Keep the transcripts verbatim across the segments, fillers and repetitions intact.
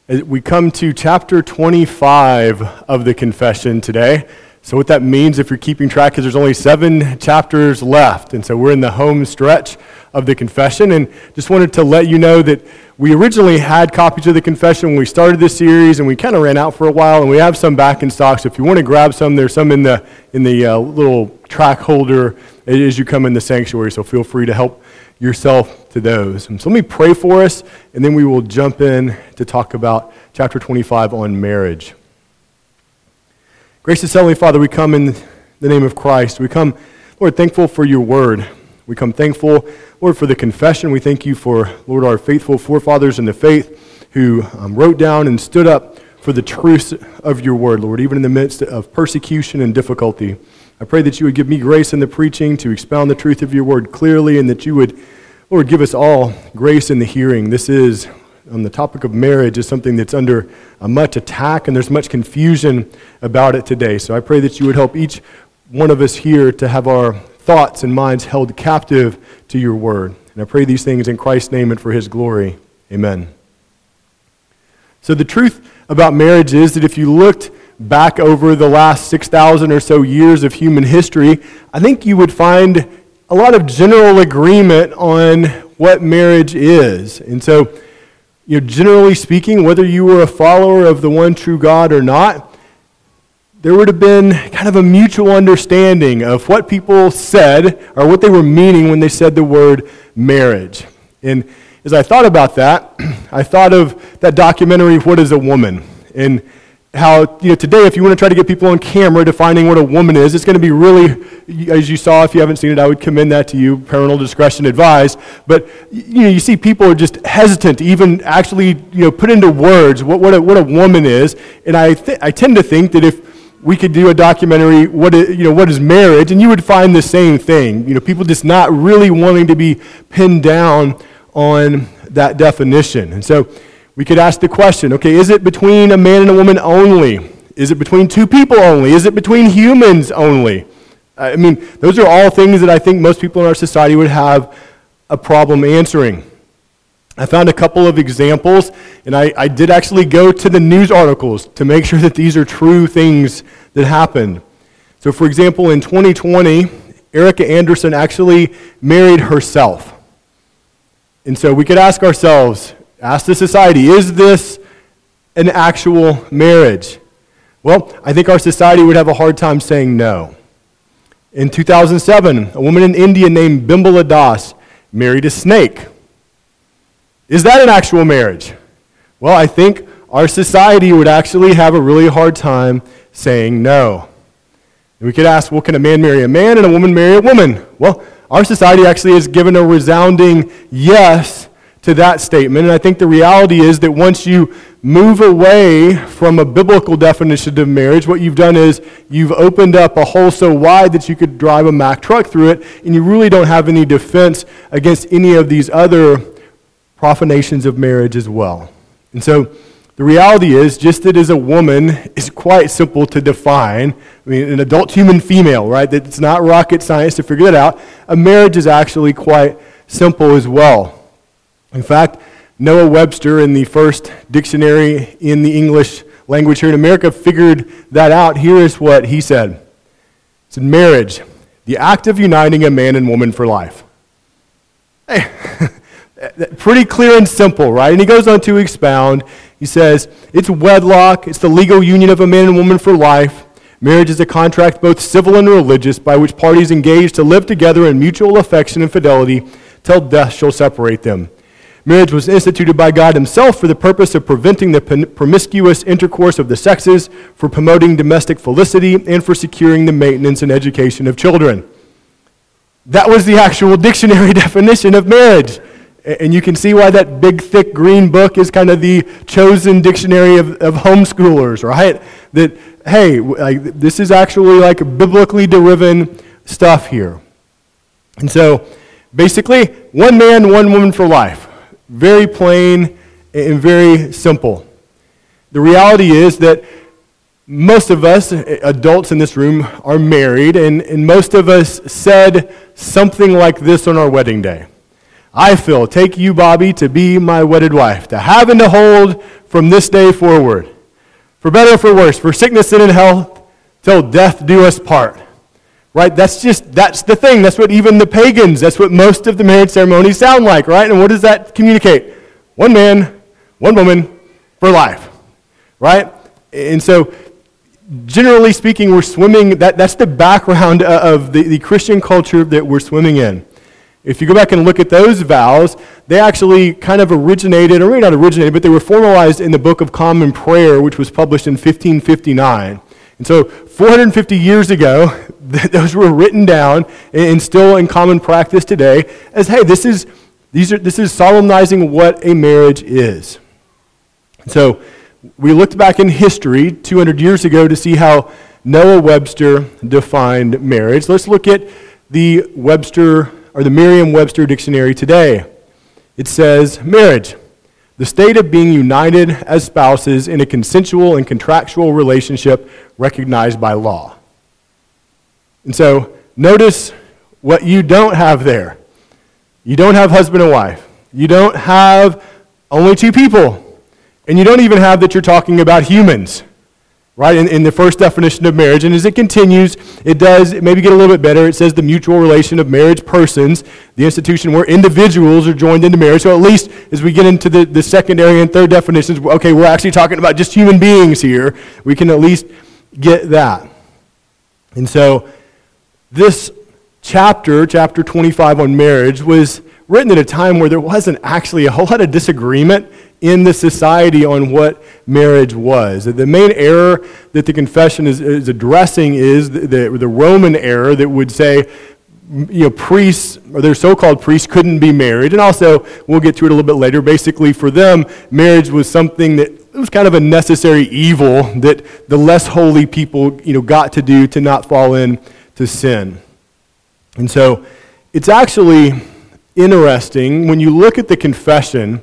As we come to chapter twenty-five of the Confession today. So what that means, if you're keeping track, is there's only seven chapters left. And so we're in the home stretch of the Confession. And just wanted to let you know that we originally had copies of the Confession when we started this series, and we kind of ran out for a while, and we have some back in stock. So if you want to grab some, there's some in the in the uh, little track holder as you come in the sanctuary. So feel free to help yourself to those. And so let me pray for us, and then we will jump in to talk about chapter twenty-five on marriage. Gracious Heavenly Father, we come in the name of Christ. We come, Lord, thankful for your word. We come thankful, Lord, for the confession. We thank you for, Lord, our faithful forefathers in the faith who um, wrote down and stood up for the truths of your word, Lord, even in the midst of persecution and difficulty. I pray that you would give me grace in the preaching to expound the truth of your word clearly, and that you would, Lord, give us all grace in the hearing. This is, on the topic of marriage, is something that's under uh, much attack, and there's much confusion about it today. So I pray that you would help each one of us here to have our thoughts and minds held captive to your word. And I pray these things in Christ's name and for his glory. Amen. So the truth about marriage is that if you looked back over the last six thousand or so years of human history, I think you would find a lot of general agreement on what marriage is. And so, you know, generally speaking, whether you were a follower of the one true God or not, there would have been kind of a mutual understanding of what people said or what they were meaning when they said the word marriage. And as I thought about that, I thought of that documentary, What is a Woman? And how, you know, today if you want to try to get people on camera defining what a woman is, it's going to be really, as you saw, if you haven't seen it, I would commend that to you, parental discretion advised. But, you know, you see people are just hesitant to even actually, you know, put into words what, what, a, what a woman is. And I th- I tend to think that if we could do a documentary, what is, you know, what is marriage, and you would find the same thing. You know, people just not really wanting to be pinned down on that definition. And so we could ask the question, okay, is it between a man and a woman only? Is it between two people only? Is it between humans only? I mean, those are all things that I think most people in our society would have a problem answering. I found a couple of examples, and I, I did actually go to the news articles to make sure that these are true things that happened. So, for example, in twenty twenty, Erica Anderson actually married herself. And so we could ask ourselves, ask the society, is this an actual marriage? Well, I think our society would have a hard time saying no. In two thousand seven, a woman in India named Bimbala Das married a snake. Is that an actual marriage? Well, I think our society would actually have a really hard time saying no. And we could ask, well, can a man marry a man and a woman marry a woman? Well, our society actually has given a resounding yes to that statement. And I think the reality is that once you move away from a biblical definition of marriage, what you've done is you've opened up a hole so wide that you could drive a Mack truck through it, and you really don't have any defense against any of these other profanations of marriage as well. And so the reality is, just that as a woman is quite simple to define. I mean, an adult human female, right? That it's not rocket science to figure that out. A marriage is actually quite simple as well. In fact, Noah Webster, in the first dictionary in the English language here in America, figured that out. Here is what he said. He said, marriage, the act of uniting a man and woman for life. Hey, pretty clear and simple, right? And he goes on to expound. He says, it's wedlock, it's the legal union of a man and woman for life. Marriage is a contract both civil and religious by which parties engage to live together in mutual affection and fidelity till death shall separate them. Marriage was instituted by God himself for the purpose of preventing the promiscuous intercourse of the sexes, for promoting domestic felicity, and for securing the maintenance and education of children. That was the actual dictionary definition of marriage. And you can see why that big, thick green book is kind of the chosen dictionary of, of homeschoolers, right? That, hey, like, this is actually like biblically driven stuff here. And so, basically, one man, one woman for life. Very plain and very simple. The reality is that most of us, adults in this room, are married, and, and most of us said something like this on our wedding day. I, Phil, take you, Bobby, to be my wedded wife, to have and to hold from this day forward, for better or for worse, for sickness and in health, till death do us part. Right? That's just, that's the thing. That's what even the pagans, that's what most of the marriage ceremonies sound like, right? And what does that communicate? One man, one woman, for life. Right? And so, generally speaking, we're swimming, that, that's the background of the, the Christian culture that we're swimming in. If you go back and look at those vows, they actually kind of originated, or maybe not originated, but they were formalized in the Book of Common Prayer, which was published in fifteen fifty-nine. And so four hundred fifty years ago, those were written down and still in common practice today as, hey, this is, these are, this is solemnizing what a marriage is. So we looked back in history two hundred years ago to see how Noah Webster defined marriage. Let's look at the Webster or the Merriam-Webster dictionary today. It says, marriage, the state of being united as spouses in a consensual and contractual relationship recognized by law. And so, notice what you don't have there. You don't have husband and wife. You don't have only two people. And you don't even have that you're talking about humans. Right, in, in the first definition of marriage. And as it continues, it does maybe get a little bit better. It says the mutual relation of marriage persons, the institution where individuals are joined into marriage. So at least as we get into the, the secondary and third definitions, okay, we're actually talking about just human beings here. We can at least get that. And so this chapter, chapter twenty-five on marriage, was written at a time where there wasn't actually a whole lot of disagreement in the society on what marriage was. The main error that the confession is, is addressing is the, the, the Roman error that would say, you know, priests, or their so-called priests, couldn't be married. And also, we'll get to it a little bit later, basically for them, marriage was something that it was kind of a necessary evil that the less holy people, you know, got to do to not fall into sin. And so, it's actually interesting, when you look at the confession,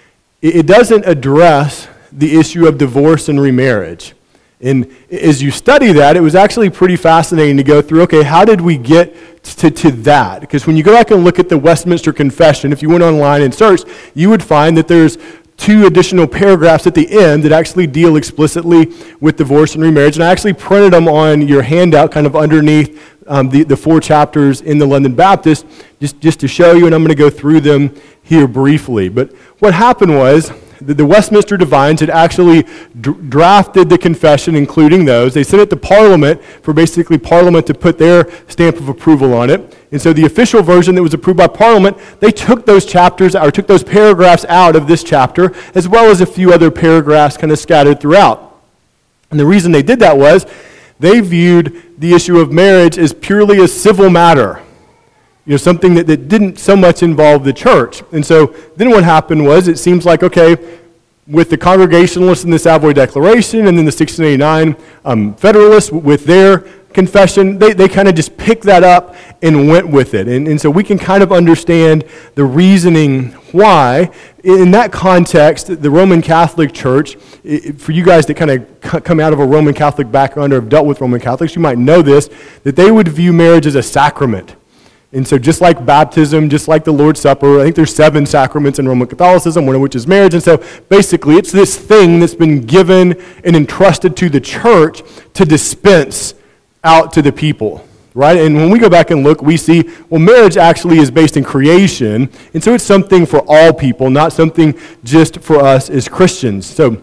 it doesn't address the issue of divorce and remarriage. And as you study that, it was actually pretty fascinating to go through, okay, how did we get to, to that? Because when you go back and look at the Westminster Confession, if you went online and searched, you would find that there's two additional paragraphs at the end that actually deal explicitly with divorce and remarriage. And I actually printed them on your handout kind of underneath um, the, the four chapters in the London Baptist, just, just to show you, and I'm going to go through them here briefly. But what happened was that the Westminster Divines had actually d- drafted the confession, including those. They sent it to Parliament for basically Parliament to put their stamp of approval on it. And so the official version that was approved by Parliament, they took those chapters, or took those paragraphs out of this chapter, as well as a few other paragraphs kind of scattered throughout. And the reason they did that was they viewed the issue of marriage as purely a civil matter. You know, something that, that didn't so much involve the church. And so then what happened was, it seems like, okay, with the Congregationalists in the Savoy Declaration, and then the sixteen eighty-nine um, Federalists with their confession, they, they kind of just picked that up and went with it. And, and so we can kind of understand the reasoning why. In that context, the Roman Catholic Church, it, for you guys that kind of c- come out of a Roman Catholic background or have dealt with Roman Catholics, you might know this, that they would view marriage as a sacrament. And so just like baptism, just like the Lord's Supper, I think there's seven sacraments in Roman Catholicism, one of which is marriage. And so basically it's this thing that's been given and entrusted to the church to dispense out to the people, right? And when we go back and look, we see, well, marriage actually is based in creation. And so it's something for all people, not something just for us as Christians. So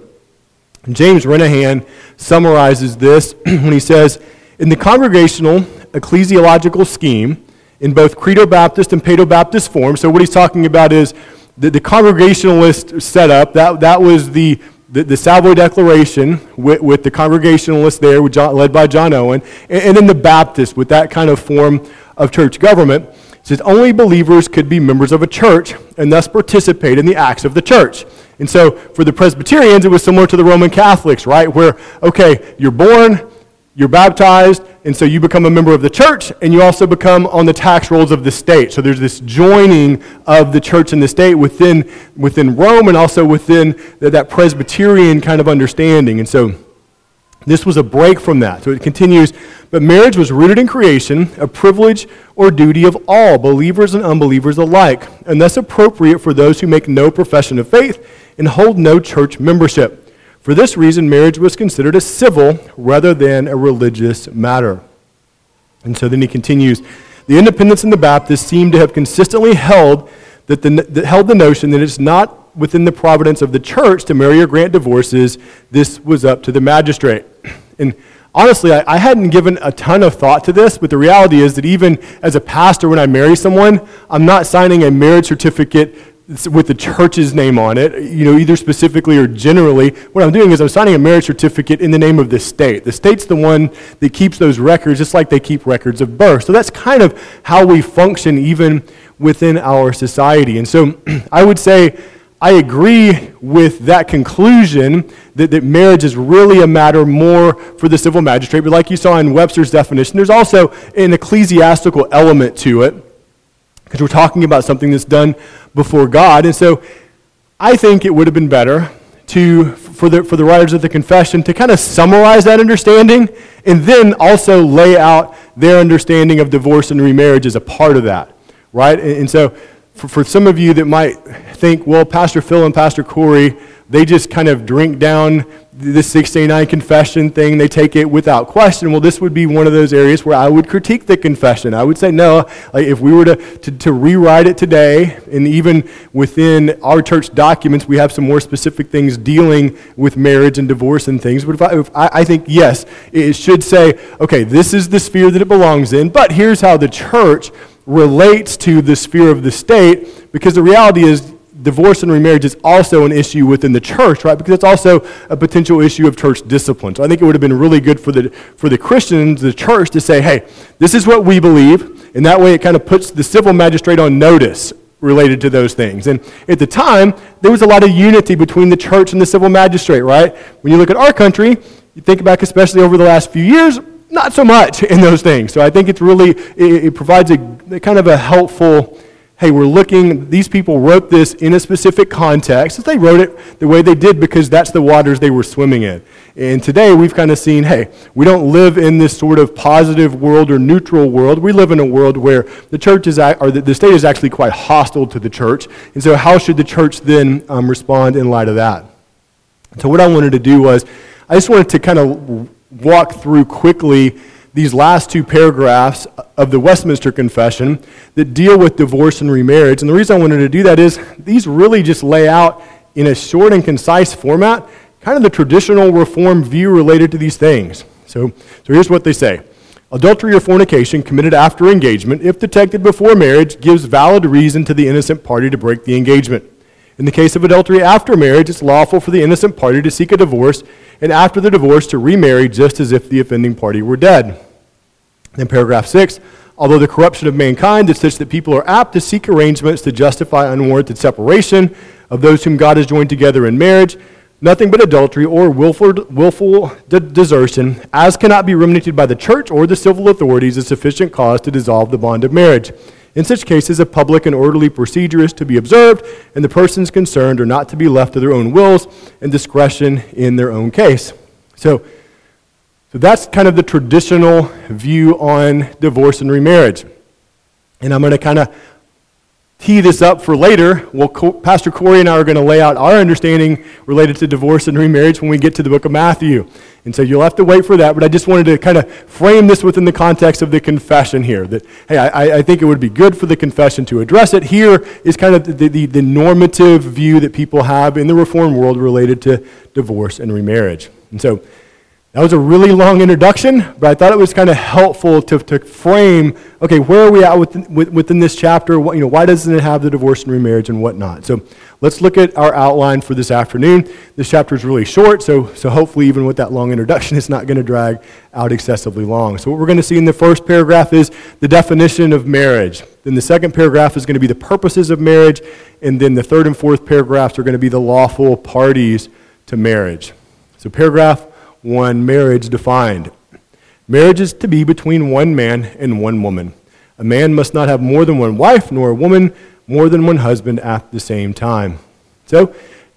James Renahan summarizes this when he says, in the congregational ecclesiological scheme, in both Credo-Baptist and Paedo-Baptist form. So what he's talking about is the, the Congregationalist setup. That, that was the, the, the Savoy Declaration with, with the Congregationalists there, with John, led by John Owen, and, and then the Baptist with that kind of form of church government. It says only believers could be members of a church and thus participate in the acts of the church. And so for the Presbyterians, it was similar to the Roman Catholics, right? Where, okay, you're born, you're baptized, and so you become a member of the church, and you also become on the tax rolls of the state. So there's this joining of the church and the state within, within Rome, and also within the, that Presbyterian kind of understanding. And so This was a break from that. So it continues, but marriage was rooted in creation, a privilege or duty of all, believers and unbelievers alike, and thus appropriate for those who make no profession of faith and hold no church membership. For this reason, marriage was considered a civil rather than a religious matter. And so then he continues, the Independents and the Baptists seem to have consistently held that the, that held the notion that it's not within the providence of the church to marry or grant divorces. This was up to the magistrate. And honestly, I, I hadn't given a ton of thought to this, but the reality is that even as a pastor, when I marry someone, I'm not signing a marriage certificate with the church's name on it, you know, either specifically or generally. What I'm doing is I'm signing a marriage certificate in the name of the state. The state's the one that keeps those records, just like they keep records of birth. So that's kind of how we function even within our society. And so I would say I agree with that conclusion that, that marriage is really a matter more for the civil magistrate. But like you saw in Webster's definition, there's also an ecclesiastical element to it, because we're talking about something that's done before God. And so I think it would have been better to, for the, for the writers of the confession to kind of summarize that understanding and then also lay out their understanding of divorce and remarriage as a part of that, right? And, and so for, for some of you that might think, well, Pastor Phil and Pastor Corey, they just kind of drink down the six eighty-nine confession thing. They take it without question. Well, this would be one of those areas where I would critique the confession. I would say, no, like if we were to, to, to rewrite it today, and even within our church documents, we have some more specific things dealing with marriage and divorce and things. But if I, if I, I think, yes, it should say, okay, this is the sphere that it belongs in, but here's how the church relates to the sphere of the state, because the reality is divorce and remarriage is also an issue within the church, right? Because it's also a potential issue of church discipline. So I think it would have been really good for the for the Christians, the church, to say, hey, this is what we believe, and that way it kind of puts the civil magistrate on notice related to those things. And at the time, there was a lot of unity between the church and the civil magistrate, right? When you look at our country, you think back especially over the last few years, not so much in those things. So I think it's really, it, it provides a, a kind of a helpful, hey, we're looking, these people wrote this in a specific context. They wrote it the way they did because that's the waters they were swimming in. And today we've kind of seen, hey, we don't live in this sort of positive world or neutral world. We live in a world where the church is, or the state is actually quite hostile to the church. And so how should the church then um, respond in light of that? So what I wanted to do was, I just wanted to kind of walk through quickly these last two paragraphs of the Westminster Confession that deal with divorce and remarriage. And the reason I wanted to do that is these really just lay out in a short and concise format kind of the traditional Reformed view related to these things. So, so here's what they say. Adultery or fornication committed after engagement, if detected before marriage, gives valid reason to the innocent party to break the engagement. In the case of adultery after marriage, it's lawful for the innocent party to seek a divorce, and after the divorce to remarry just as if the offending party were dead. In paragraph six, although the corruption of mankind is such that people are apt to seek arrangements to justify unwarranted separation of those whom God has joined together in marriage, nothing but adultery or willful, willful de- desertion, as cannot be remedied by the church or the civil authorities, is sufficient cause to dissolve the bond of marriage. In such cases, a public and orderly procedure is to be observed, and the persons concerned are not to be left to their own wills and discretion in their own case. So, So that's kind of the traditional view on divorce and remarriage. And I'm going to kind of tee this up for later. Well, Co- Pastor Corey and I are going to lay out our understanding related to divorce and remarriage when we get to the book of Matthew. And so you'll have to wait for that, but I just wanted to kind of frame this within the context of the confession here. That, hey, I, I think it would be good for the confession to address it. Here is kind of the, the, the normative view that people have in the Reformed world related to divorce and remarriage. And so that was a really long introduction, but I thought it was kind of helpful to, to frame, okay, where are we at within, within this chapter? What, you know, why doesn't it have the divorce and remarriage and whatnot? So let's look at our outline for this afternoon. This chapter is really short, so, so hopefully even with that long introduction, it's not going to drag out excessively long. So what we're going to see in the first paragraph is the definition of marriage. Then the second paragraph is going to be the purposes of marriage, and then the third and fourth paragraphs are going to be the lawful parties to marriage. So paragraph one, marriage defined. Marriage is to be between one man and one woman. A man must not have more than one wife, nor a woman more than one husband at the same time. So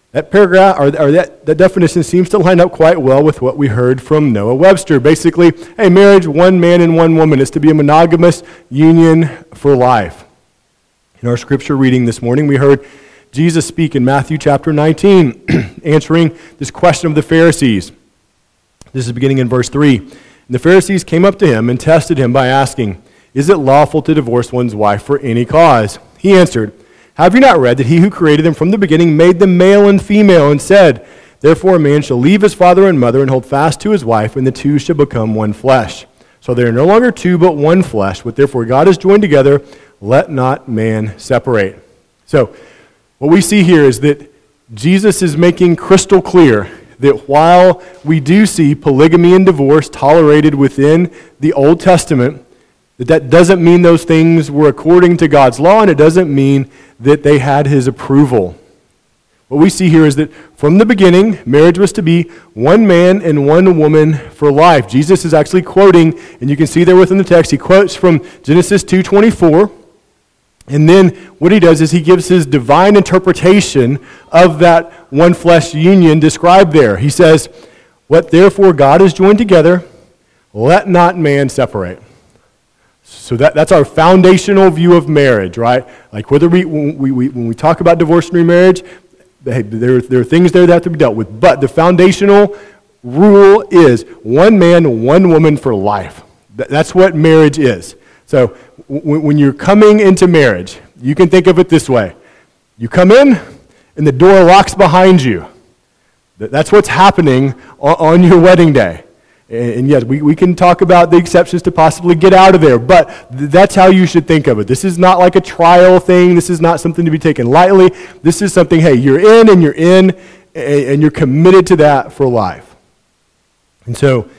That paragraph, or, or that, that definition seems to line up quite well with what we heard from Noah Webster. Basically, hey, marriage, one man and one woman, is to be a monogamous union for life. In our scripture reading this morning, we heard Jesus speak in Matthew chapter nineteen, answering this question of the Pharisees. This is beginning in verse three. And the Pharisees came up to him and tested him by asking, "Is it lawful to divorce one's wife for any cause?" He answered, "Have you not read that he who created them from the beginning made them male and female, and said, Therefore a man shall leave his father and mother and hold fast to his wife, and the two shall become one flesh. So they are no longer two, but one flesh. What therefore God has joined together, let not man separate." So what we see here is that Jesus is making crystal clear that while we do see polygamy and divorce tolerated within the Old Testament, that that doesn't mean those things were according to God's law, and it doesn't mean that they had his approval. What we see here is that from the beginning, marriage was to be one man and one woman for life. Jesus is actually quoting, and you can see there within the text, he quotes from Genesis two twenty-four, and then what he does is he gives his divine interpretation of that one flesh union described there. He says, "What therefore God has joined together, let not man separate." So that, that's our foundational view of marriage, right? Like whether we when we, we when we talk about divorce and remarriage, hey, there, there are things there that have to be dealt with. But the foundational rule is one man, one woman for life. That's what marriage is. So when you're coming into marriage, you can think of it this way. You come in, and the door locks behind you. That's what's happening on your wedding day. And yes, we, we can talk about the exceptions to possibly get out of there, but that's how you should think of it. This is not like a trial thing. This is not something to be taken lightly. This is something, hey, you're in and you're in, and you're committed to that for life. And so,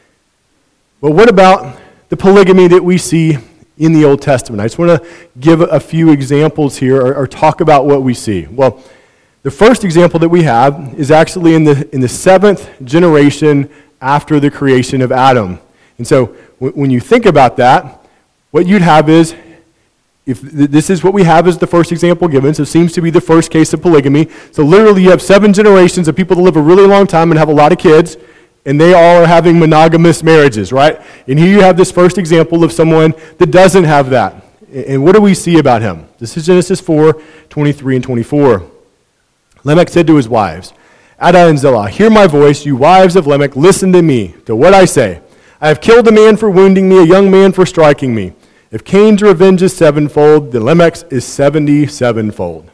well, what about the polygamy that we see in the Old Testament? I just want to give a few examples here, or, or talk about what we see. Well, the first example that we have is actually in the in the seventh generation after the creation of Adam. And so when you think about that, what you'd have is, if this is what we have as the first example given, so it seems to be the first case of polygamy. So literally you have seven generations of people that live a really long time and have a lot of kids, and they all are having monogamous marriages, right? And here you have this first example of someone that doesn't have that. And what do we see about him? This is Genesis four, twenty-three and twenty-four. Lamech said to his wives, "Adah and Zillah, hear my voice, you wives of Lamech, listen to me, to what I say. I have killed a man for wounding me, a young man for striking me. If Cain's revenge is sevenfold, then Lamech's is seventy-sevenfold."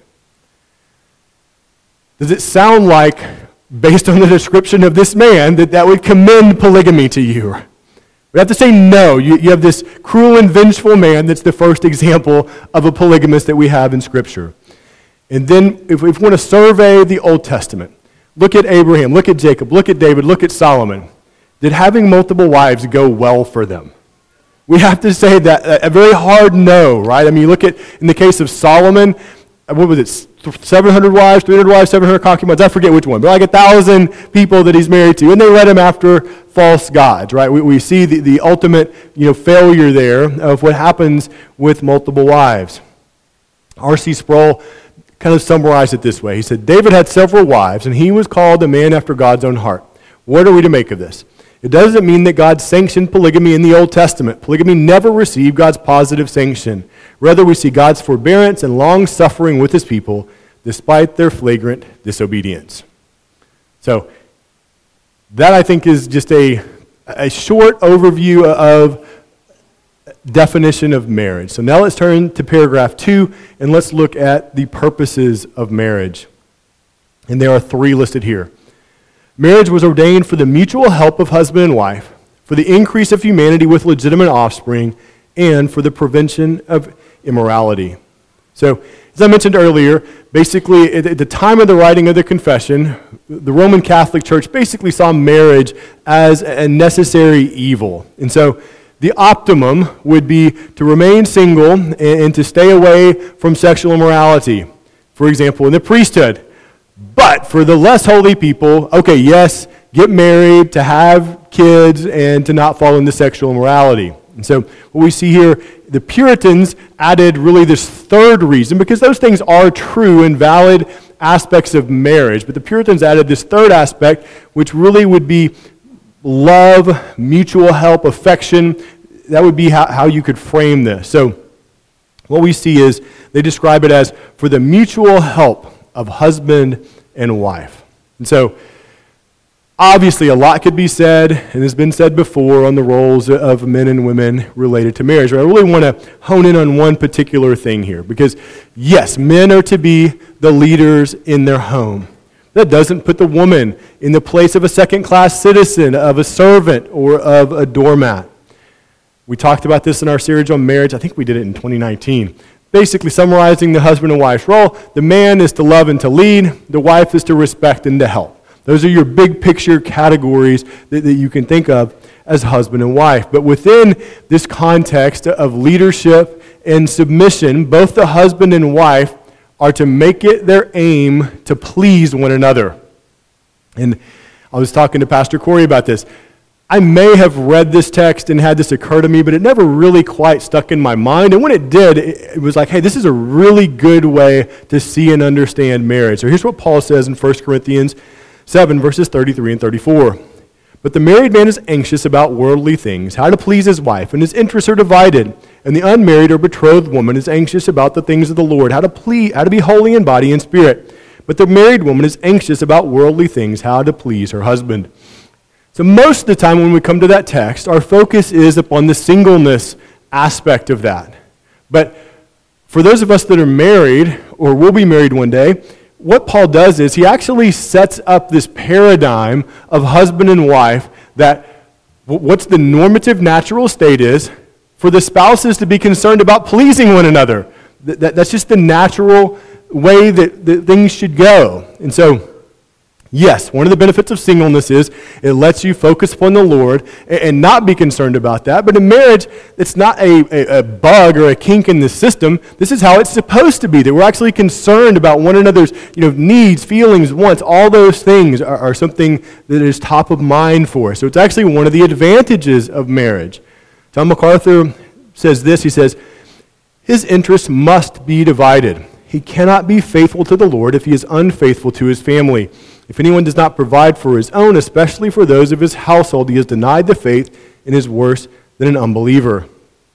Does it sound like, based on the description of this man, that that would commend polygamy to you? We have to say no. You, you have this cruel and vengeful man that's the first example of a polygamist that we have in Scripture. And then if we want to survey the Old Testament, look at Abraham, look at Jacob, look at David, look at Solomon. Did having multiple wives go well for them? We have to say that a very hard no, right? I mean, you look at, in the case of Solomon, what was it, seven hundred wives, three hundred wives, seven hundred concubines, I forget which one, but like a thousand people that he's married to, and they led him after false gods, right? We, we see the, the ultimate, you know, failure there of what happens with multiple wives. R C Sproul kind of summarized it this way. He said, "David had several wives, and he was called a man after God's own heart." What are we to make of this? It doesn't mean that God sanctioned polygamy in the Old Testament. Polygamy never received God's positive sanction. Rather, we see God's forbearance and long-suffering with his people, despite their flagrant disobedience. So, that I think is just a, a short overview of definition of marriage. So now let's turn to paragraph two, and let's look at the purposes of marriage. And there are three listed here. Marriage was ordained for the mutual help of husband and wife, for the increase of humanity with legitimate offspring, and for the prevention of immorality. So, as I mentioned earlier, basically at the time of the writing of the confession, the Roman Catholic Church basically saw marriage as a necessary evil. And so the optimum would be to remain single and to stay away from sexual immorality. For example, in the priesthood. But for the less holy people, okay, yes, get married, to have kids, and to not fall into sexual immorality. And so what we see here, the Puritans added really this third reason, because those things are true and valid aspects of marriage, but the Puritans added this third aspect, which really would be love, mutual help, affection. That would be how, how you could frame this. So what we see is they describe it as for the mutual help of husband and wife. And so obviously a lot could be said, and has been said before, on the roles of men and women related to marriage. But I really want to hone in on one particular thing here, because yes, men are to be the leaders in their home. That doesn't put the woman in the place of a second-class citizen, of a servant, or of a doormat. We talked about this in our series on marriage. I think we did it in twenty nineteen. Basically summarizing the husband and wife's role. The man is to love and to lead. The wife is to respect and to help. Those are your big picture categories that, that you can think of as husband and wife. But within this context of leadership and submission, both the husband and wife are to make it their aim to please one another. And I was talking to Pastor Corey about this. I may have read this text and had this occur to me, but it never really quite stuck in my mind. And when it did, it was like, hey, this is a really good way to see and understand marriage. So here's what Paul says in First Corinthians seven, verses thirty-three and thirty-four. But the married man is anxious about worldly things, how to please his wife, and his interests are divided. And the unmarried or betrothed woman is anxious about the things of the Lord, how to please, how to be holy in body and spirit. But the married woman is anxious about worldly things, how to please her husband. So most of the time when we come to that text, our focus is upon the singleness aspect of that. But for those of us that are married, or will be married one day, what Paul does is he actually sets up this paradigm of husband and wife that what's the normative natural state is for the spouses to be concerned about pleasing one another. That's just the natural way that, that things should go. And so, yes, one of the benefits of singleness is it lets you focus upon the Lord and, and not be concerned about that. But in marriage, it's not a, a, a bug or a kink in the system. This is how it's supposed to be, that we're actually concerned about one another's you know, needs, feelings, wants. All those things are, are something that is top of mind for us. So it's actually one of the advantages of marriage. John MacArthur says this, he says, his interests must be divided. He cannot be faithful to the Lord if he is unfaithful to his family. If anyone does not provide for his own, especially for those of his household, he has denied the faith and is worse than an unbeliever.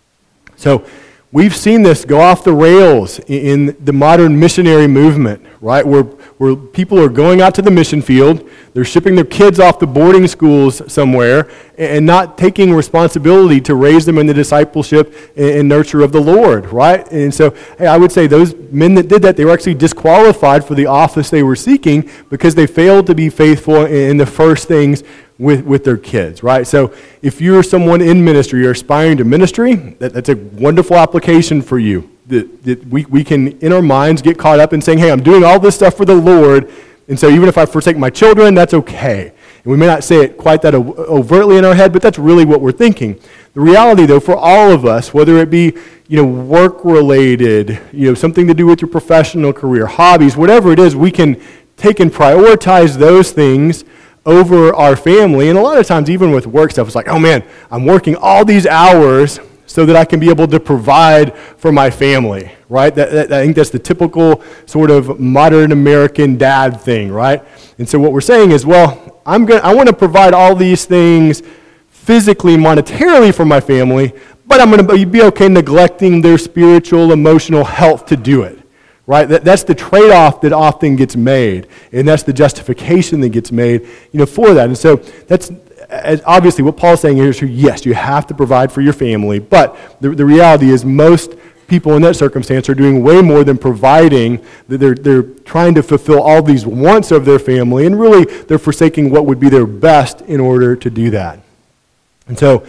So we've seen this go off the rails in the modern missionary movement, right? Where, where people are going out to the mission field, they're shipping their kids off to boarding schools somewhere and not taking responsibility to raise them in the discipleship and nurture of the Lord, right? And so, hey, I would say those men that did that, they were actually disqualified for the office they were seeking because they failed to be faithful in the first things with, with their kids, right? So if you're someone in ministry, you're aspiring to ministry, that, that's a wonderful application for you. That, that we, we can, in our minds, get caught up in saying, hey, I'm doing all this stuff for the Lord, and so even if I forsake my children, that's okay. And we may not say it quite that overtly in our head, but that's really what we're thinking. The reality, though, for all of us, whether it be you know work-related, you know something to do with your professional career, hobbies, whatever it is, we can take and prioritize those things over our family. And a lot of times, even with work stuff, it's like, oh man, I'm working all these hours so that I can be able to provide for my family, right? That, that, I think that's the typical sort of modern American dad thing, right? And so what we're saying is, well, I'm going I want to provide all these things physically, monetarily for my family, but I'm going to be okay neglecting their spiritual, emotional health to do it, right? That, that's the trade-off that often gets made, and that's the justification that gets made, you know, for that. And so that's As obviously what Paul's saying here is, yes, you have to provide for your family, but the, the reality is most people in that circumstance are doing way more than providing. They're, they're trying to fulfill all these wants of their family, and really they're forsaking what would be their best in order to do that. And so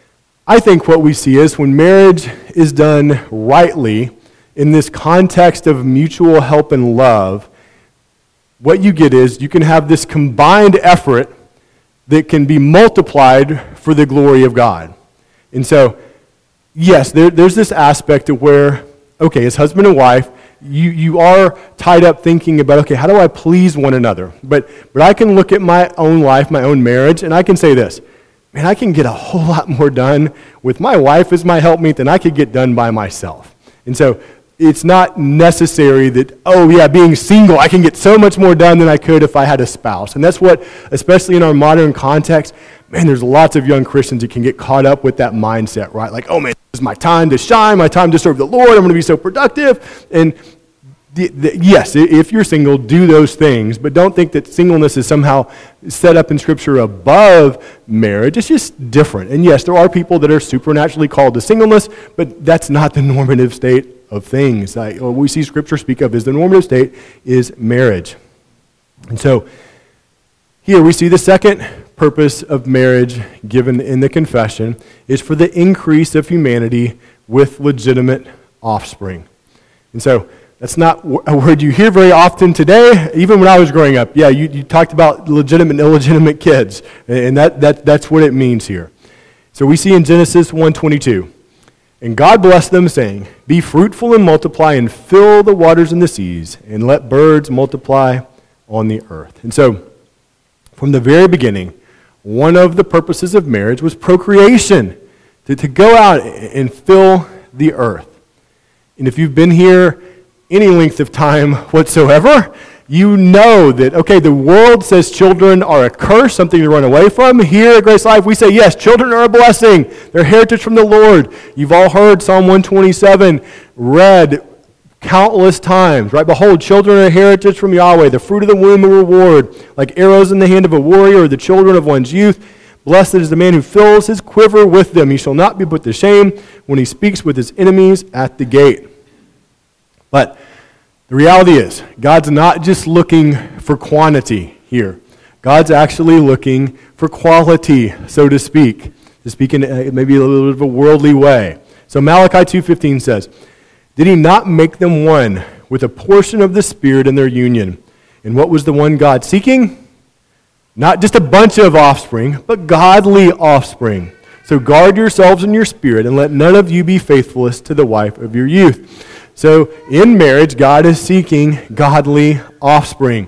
I think what we see is when marriage is done rightly in this context of mutual help and love, what you get is you can have this combined effort that can be multiplied for the glory of God. And so, yes, there, there's this aspect of where, okay, as husband and wife, you, you are tied up thinking about, okay, how do I please one another? But, but I can look at my own life, my own marriage, and I can say this, man, I can get a whole lot more done with my wife as my helpmeet than I could get done by myself. And so it's not necessary that, oh yeah, being single, I can get so much more done than I could if I had a spouse. And that's what, especially in our modern context, man, there's lots of young Christians that can get caught up with that mindset, right? Like, oh man, this is my time to shine, my time to serve the Lord, I'm going to be so productive. And the, the, yes, if you're single, do those things, but don't think that singleness is somehow set up in Scripture above marriage. It's just different. And yes, there are people that are supernaturally called to singleness, but that's not the normative state of things. Like, what we see Scripture speak of as the normative state is marriage. And so here we see the second purpose of marriage given in the confession is for the increase of humanity with legitimate offspring. And so that's not a word you hear very often today. Even when I was growing up, yeah, you, you talked about legitimate and illegitimate kids, and that, that that's what it means here. So we see in Genesis one twenty-two, and God blessed them, saying, be fruitful and multiply and fill the waters and the seas, and let birds multiply on the earth. And so from the very beginning, one of the purposes of marriage was procreation, to, to go out and fill the earth. And if you've been here any length of time whatsoever, you know that, okay, the world says children are a curse, something to run away from. Here at Grace Life, we say, yes, children are a blessing. They're heritage from the Lord. You've all heard Psalm one twenty-seven read countless times, right? Behold, children are a heritage from Yahweh, the fruit of the womb a reward, like arrows in the hand of a warrior, or the children of one's youth. Blessed is the man who fills his quiver with them. He shall not be put to shame when he speaks with his enemies at the gate. But the reality is, God's not just looking for quantity here. God's actually looking for quality, so to speak, to speak in a, maybe a little bit of a worldly way. So Malachi two fifteen says, did he not make them one with a portion of the Spirit in their union? And what was the one God seeking? Not just a bunch of offspring, but godly offspring. So guard yourselves in your spirit, and let none of you be faithless to the wife of your youth. So in marriage, God is seeking godly offspring.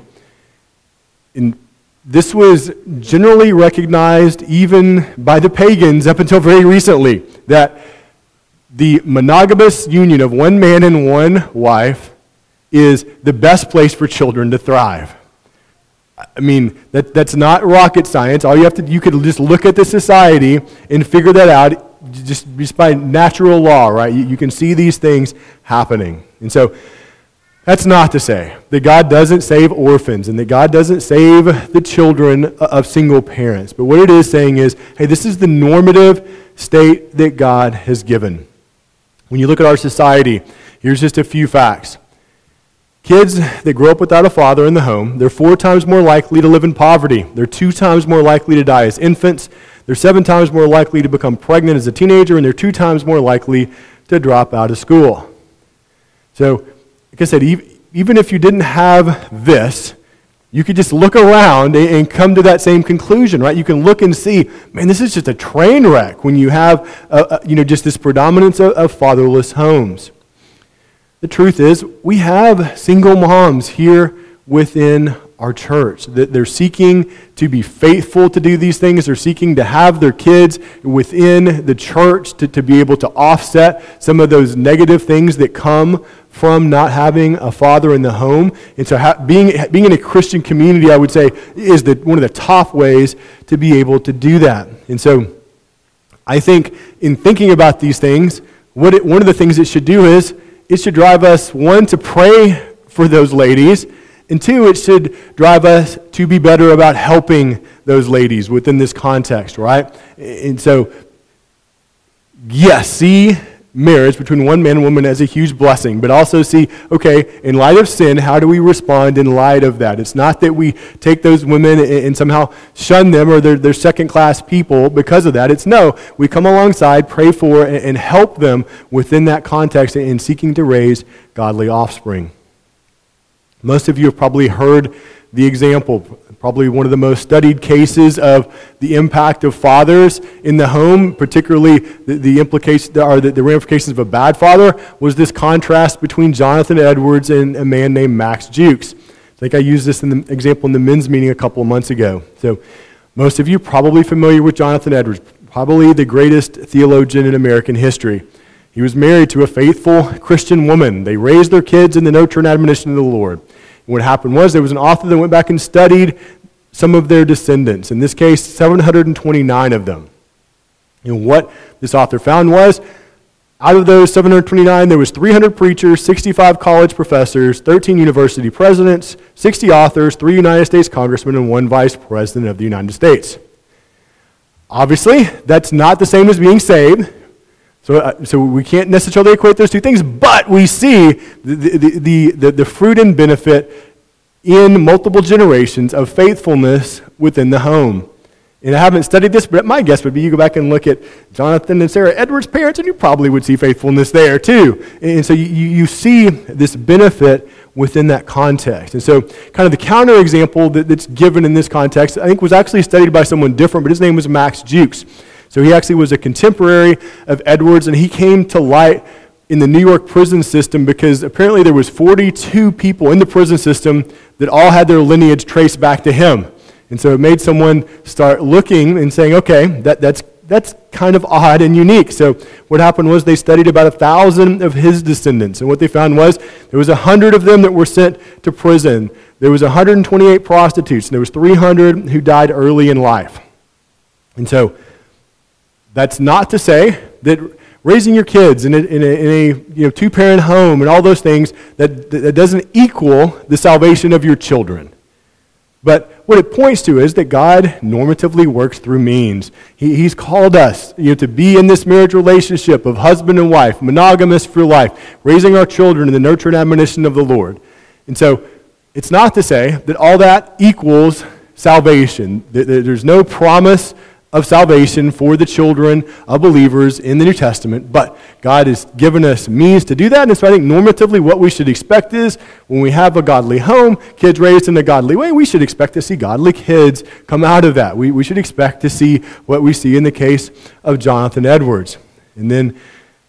And this was generally recognized even by the pagans up until very recently, that the monogamous union of one man and one wife is the best place for children to thrive. I mean, that, that's not rocket science. All you have to, you could just look at the society and figure that out just, just by natural law, right? You, you can see these things happening. And so that's not to say that God doesn't save orphans and that God doesn't save the children of single parents. But what it is saying is, hey, this is the normative state that God has given. When you look at our society, here's just a few facts. Kids that grow up without a father in the home, they're four times more likely to live in poverty. They're two times more likely to die as infants. They're seven times more likely to become pregnant as a teenager, and they're two times more likely to drop out of school. So, like I said, even if you didn't have this, you could just look around and come to that same conclusion, right? You can look and see, man, this is just a train wreck when you have, uh, you know, just this predominance of, of fatherless homes. The truth is, we have single moms here within our church. They're seeking to be faithful to do these things. They're seeking to have their kids within the church to, to be able to offset some of those negative things that come from not having a father in the home. And so ha- being, being in a Christian community, I would say, is the, one of the top ways to be able to do that. And so I think in thinking about these things, what it, one of the things it should do is it should drive us, one, to pray for those ladies, and two, it should drive us to be better about helping those ladies within this context, right? And so, yes, see marriage between one man and woman as a huge blessing, but also see, okay, in light of sin, how do we respond in light of that? It's not that we take those women and somehow shun them or they're, they're second-class people because of that. It's no, we come alongside, pray for, and help them within that context in seeking to raise godly offspring. Most of you have probably heard the example, probably one of the most studied cases of the impact of fathers in the home, particularly the, the implications or the, the ramifications of a bad father, was this contrast between Jonathan Edwards and a man named Max Jukes. I think I used this in the example in the men's meeting a couple of months ago. So most of you probably familiar with Jonathan Edwards, probably the greatest theologian in American history. He was married to a faithful Christian woman. They raised their kids in the nurture and admonition of the Lord. And what happened was there was an author that went back and studied some of their descendants. In this case, seven hundred twenty-nine of them. And what this author found was, out of those seven hundred twenty-nine, there was three hundred preachers, sixty-five college professors, thirteen university presidents, sixty authors, three United States congressmen, and one vice president of the United States. Obviously, that's not the same as being saved. So, uh, so we can't necessarily equate those two things, but we see the, the, the, the, the fruit and benefit in multiple generations of faithfulness within the home. And I haven't studied this, but my guess would be you go back and look at Jonathan and Sarah Edwards' parents, and you probably would see faithfulness there too. And so you, you see this benefit within that context. And so kind of the counter example that, that's given in this context, I think was actually studied by someone different, but his name was Max Jukes. So he actually was a contemporary of Edwards, and he came to light in the New York prison system because apparently there was forty-two people in the prison system that all had their lineage traced back to him. And so it made someone start looking and saying, okay, that, that's that's kind of odd and unique. So what happened was they studied about a thousand of his descendants. And what they found was there was a hundred of them that were sent to prison. There was one hundred twenty-eight prostitutes, and there was three hundred who died early in life. And so that's not to say that raising your kids in a, in a, in a you know, two-parent home and all those things, that, that doesn't equal the salvation of your children. But what it points to is that God normatively works through means. He, he's called us you know, to be in this marriage relationship of husband and wife, monogamous for life, raising our children in the nurture and admonition of the Lord. And so it's not to say that all that equals salvation. There's no promise of salvation for the children of believers in the New Testament, but God has given us means to do that. And so I think normatively what we should expect is when we have a godly home, kids raised in a godly way, we should expect to see godly kids come out of that. We, we should expect to see what we see in the case of Jonathan Edwards. And then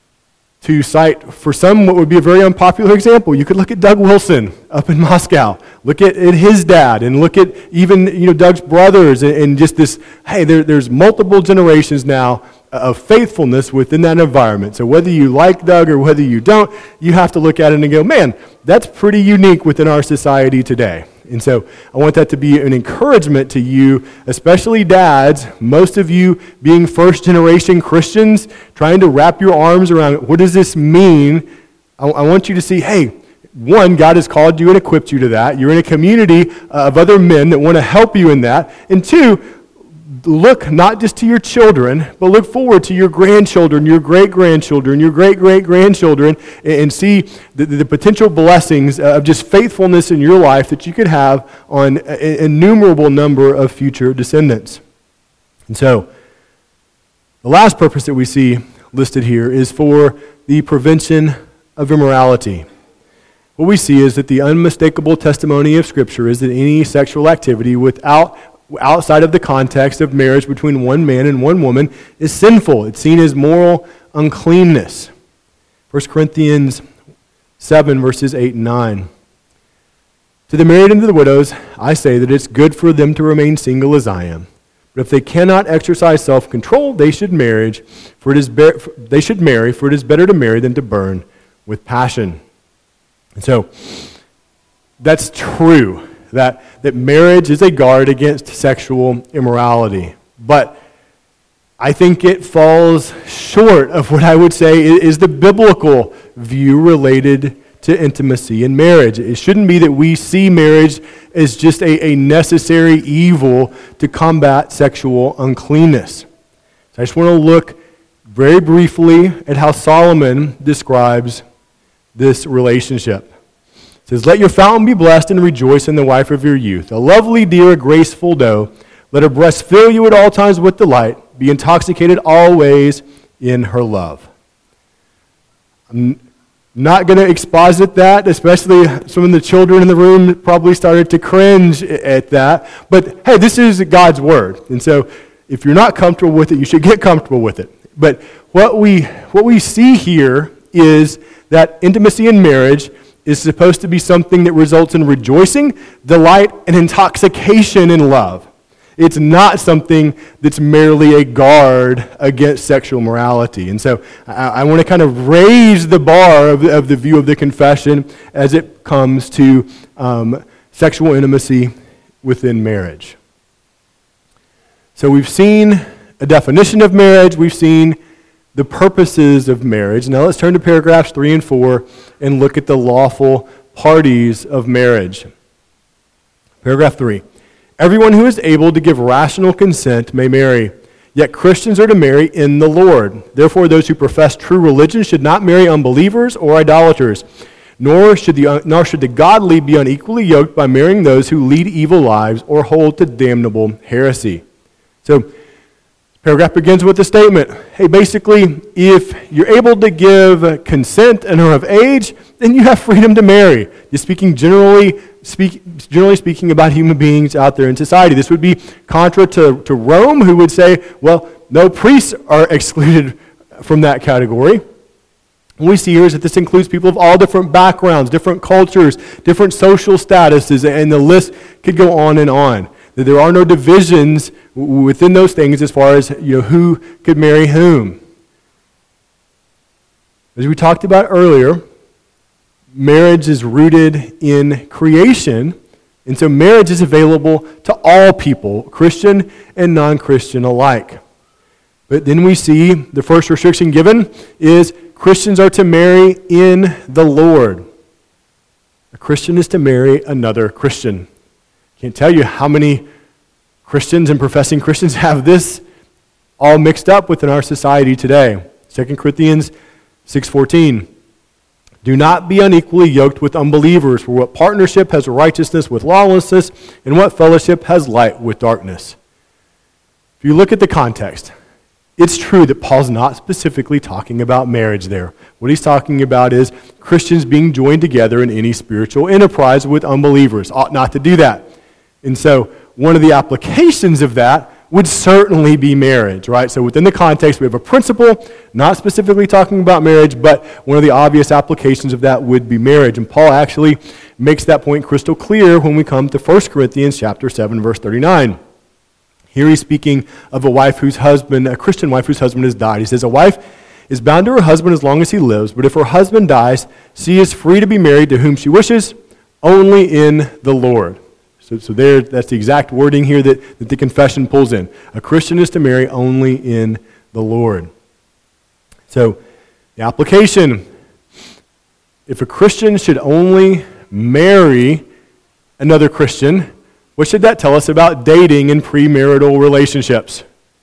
to cite for some what would be a very unpopular example, you could look at Doug Wilson up in Moscow. Look at, at his dad, and look at even you know Doug's brothers, and, and just this, hey, there, there's multiple generations now of faithfulness within that environment. So whether you like Doug or whether you don't, you have to look at it and go, man, that's pretty unique within our society today. And so I want that to be an encouragement to you, especially dads, most of you being first-generation Christians, trying to wrap your arms around what does this mean. I, I want you to see, hey, one, God has called you and equipped you to that. You're in a community of other men that want to help you in that. And two, look not just to your children, but look forward to your grandchildren, your great-grandchildren, your great-great-grandchildren, and see the, the potential blessings of just faithfulness in your life that you could have on an innumerable number of future descendants. And so, the last purpose that we see listed here is for the prevention of immorality. What we see is that the unmistakable testimony of Scripture is that any sexual activity without outside of the context of marriage between one man and one woman is sinful. It's seen as moral uncleanness. First Corinthians seven, verses eight and nine. To the married and to the widows, I say that it's good for them to remain single as I am. But if they cannot exercise self-control, they should marriage, for it is be- they should marry, for it is better to marry than to burn with passion. And so, that's true. That, that marriage is a guard against sexual immorality. But I think it falls short of what I would say is the biblical view related to intimacy in marriage. It shouldn't be that we see marriage as just a, a necessary evil to combat sexual uncleanness. So I just want to look very briefly at how Solomon describes this relationship. It says, let your fountain be blessed and rejoice in the wife of your youth. A lovely deer, a graceful doe. Let her breast fill you at all times with delight. Be intoxicated always in her love. I'm not going to exposit that, especially some of the children in the room probably started to cringe at that. But hey, this is God's word. And so if you're not comfortable with it, you should get comfortable with it. But what we what we see here is that intimacy in marriage is supposed to be something that results in rejoicing, delight, and intoxication in love. It's not something that's merely a guard against sexual morality. And so I, I want to kind of raise the bar of, of the view of the confession as it comes to um, sexual intimacy within marriage. So we've seen a definition of marriage. We've seen the purposes of marriage. Now let's turn to paragraphs three and four and look at the lawful parties of marriage. Paragraph three. Everyone who is able to give rational consent may marry, yet Christians are to marry in the Lord. Therefore, those who profess true religion should not marry unbelievers or idolaters, nor should the, nor should the godly be unequally yoked by marrying those who lead evil lives or hold to damnable heresy. So, paragraph begins with a statement. Hey, basically, if you're able to give consent and are of age, then you have freedom to marry. You're speaking generally, speak, generally speaking about human beings out there in society. This would be contra to, to Rome, who would say, well, no priests are excluded from that category. What we see here is that this includes people of all different backgrounds, different cultures, different social statuses, and the list could go on and on. That there are no divisions within those things as far as, you know, who could marry whom. As we talked about earlier, marriage is rooted in creation, and so marriage is available to all people, Christian and non-Christian alike. But then we see the first restriction given is Christians are to marry in the Lord. A Christian is to marry another Christian. Can't tell you how many Christians and professing Christians have this all mixed up within our society today. Second Corinthians six fourteen. Do not be unequally yoked with unbelievers, for what partnership has righteousness with lawlessness, and what fellowship has light with darkness. If you look at the context, it's true that Paul's not specifically talking about marriage there. What he's talking about is Christians being joined together in any spiritual enterprise with unbelievers. Ought not to do that. And so one of the applications of that would certainly be marriage, right? So within the context, we have a principle, not specifically talking about marriage, but one of the obvious applications of that would be marriage. And Paul actually makes that point crystal clear when we come to First Corinthians chapter seven, verse thirty-nine. Here he's speaking of a wife whose husband, a Christian wife whose husband has died. He says, a wife is bound to her husband as long as he lives, but if her husband dies, she is free to be married to whom she wishes, only in the Lord. So, so there, that's the exact wording here that, that the confession pulls in. A Christian is to marry only in the Lord. So, the application, if a Christian should only marry another Christian, what should that tell us about dating and premarital relationships?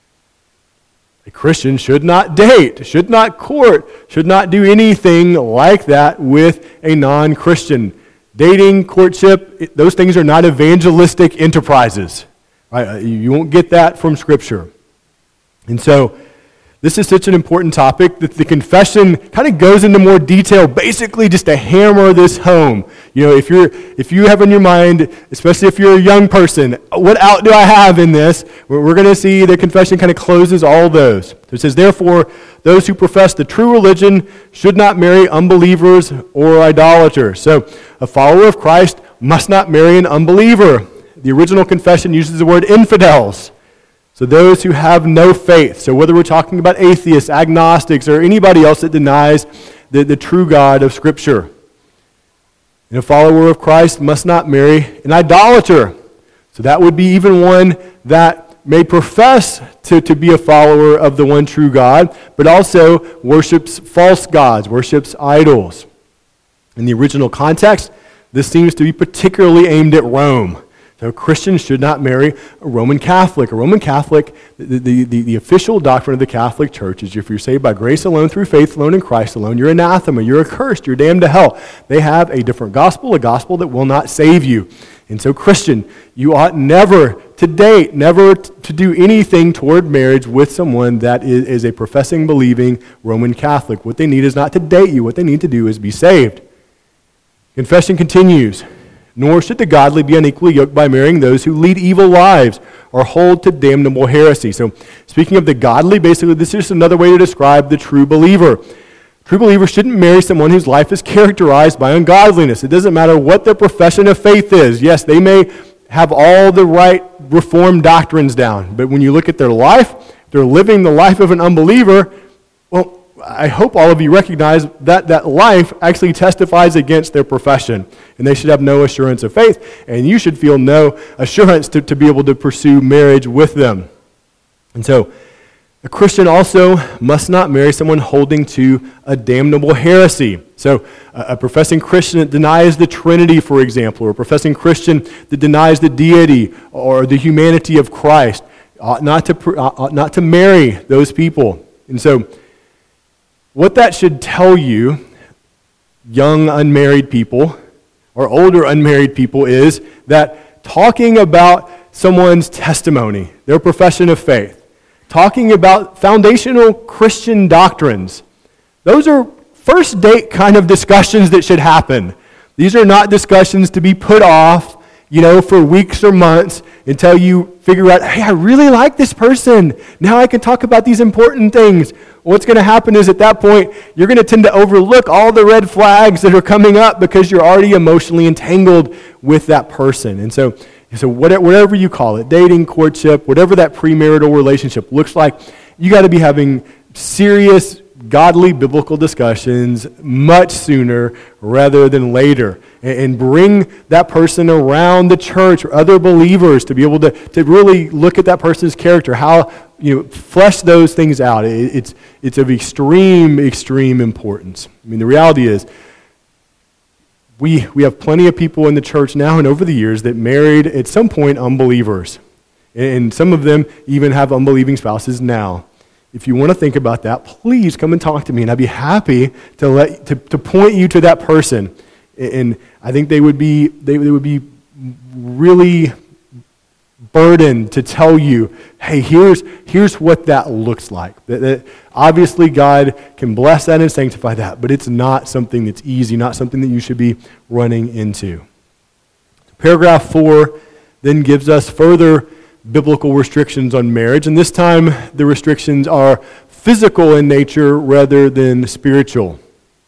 A Christian should not date, should not court, should not do anything like that with a non-Christian. Dating, courtship, those things are not evangelistic enterprises. Right? You won't get that from Scripture. And so, this is such an important topic that the confession kind of goes into more detail, basically just to hammer this home. You know, if you're if you have in your mind, especially if you're a young person, what out do I have in this? We're going to see the confession kind of closes all those. So it says, therefore, those who profess the true religion should not marry unbelievers or idolaters. So, a follower of Christ must not marry an unbeliever. The original confession uses the word infidels. So those who have no faith. So whether we're talking about atheists, agnostics, or anybody else that denies the, the true God of Scripture. And a follower of Christ must not marry an idolater. So that would be even one that may profess to, to be a follower of the one true God, but also worships false gods, worships idols. In the original context, this seems to be particularly aimed at Rome. So Christians should not marry a Roman Catholic. A Roman Catholic, the, the, the, the official doctrine of the Catholic Church is if you're saved by grace alone, through faith alone, in Christ alone, you're anathema, you're accursed, you're damned to hell. They have a different gospel, a gospel that will not save you. And so Christian, you ought never to date, never to do anything toward marriage with someone that is, is a professing, believing Roman Catholic. What they need is not to date you. What they need to do is be saved. Confession continues. Nor should the godly be unequally yoked by marrying those who lead evil lives or hold to damnable heresy. So speaking of the godly, basically this is just another way to describe the true believer. True believer shouldn't marry someone whose life is characterized by ungodliness. It doesn't matter what their profession of faith is. Yes, they may have all the right Reformed doctrines down. But when you look at their life, they're living the life of an unbeliever. Well, I hope all of you recognize that that life actually testifies against their profession, and they should have no assurance of faith, and you should feel no assurance to, to be able to pursue marriage with them. And so, a Christian also must not marry someone holding to a damnable heresy. So, a, a professing Christian that denies the Trinity, for example, or a professing Christian that denies the deity or the humanity of Christ, ought not to, ought not to marry those people. And so, what that should tell you, young unmarried people or older unmarried people, is that talking about someone's testimony, their profession of faith, talking about foundational Christian doctrines, those are first date kind of discussions that should happen. These are not discussions to be put off, you know, for weeks or months until you figure out, hey, I really like this person. Now I can talk about these important things. What's going to happen is at that point, you're going to tend to overlook all the red flags that are coming up because you're already emotionally entangled with that person. And so, so whatever you call it, dating, courtship, whatever that premarital relationship looks like, you got to be having serious, godly, biblical discussions much sooner rather than later. And bring that person around the church or other believers to be able to, to really look at that person's character, how, you know, flesh those things out. It, it's, it's of extreme, extreme importance. I mean, the reality is, we, we have plenty of people in the church now and over the years that married at some point unbelievers. And some of them even have unbelieving spouses now. If you want to think about that, please come and talk to me, and I'd be happy to let to, to point you to that person. And I think they would be they, they would be really burdened to tell you, hey, here's here's what that looks like. That, that obviously God can bless that and sanctify that, but it's not something that's easy, not something that you should be running into. Paragraph four then gives us further biblical restrictions on marriage, and this time the restrictions are physical in nature rather than spiritual.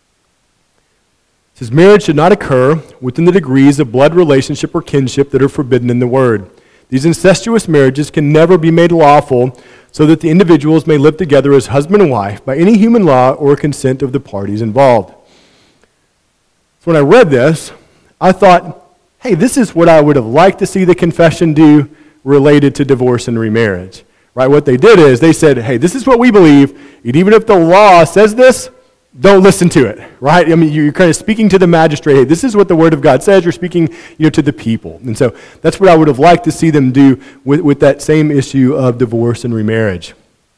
It says, marriage should not occur within the degrees of blood relationship or kinship that are forbidden in the Word. These incestuous marriages can never be made lawful so that the individuals may live together as husband and wife by any human law or consent of the parties involved. So when I read this, I thought, hey, this is what I would have liked to see the confession do related to divorce and remarriage. Right? What they did is they said, hey, this is what we believe, and even if the law says this, don't listen to it, right? I mean, you're kind of speaking to the magistrate. Hey, this is what the Word of God says. You're speaking, you know, to the people. And so that's what I would have liked to see them do with, with that same issue of divorce and remarriage.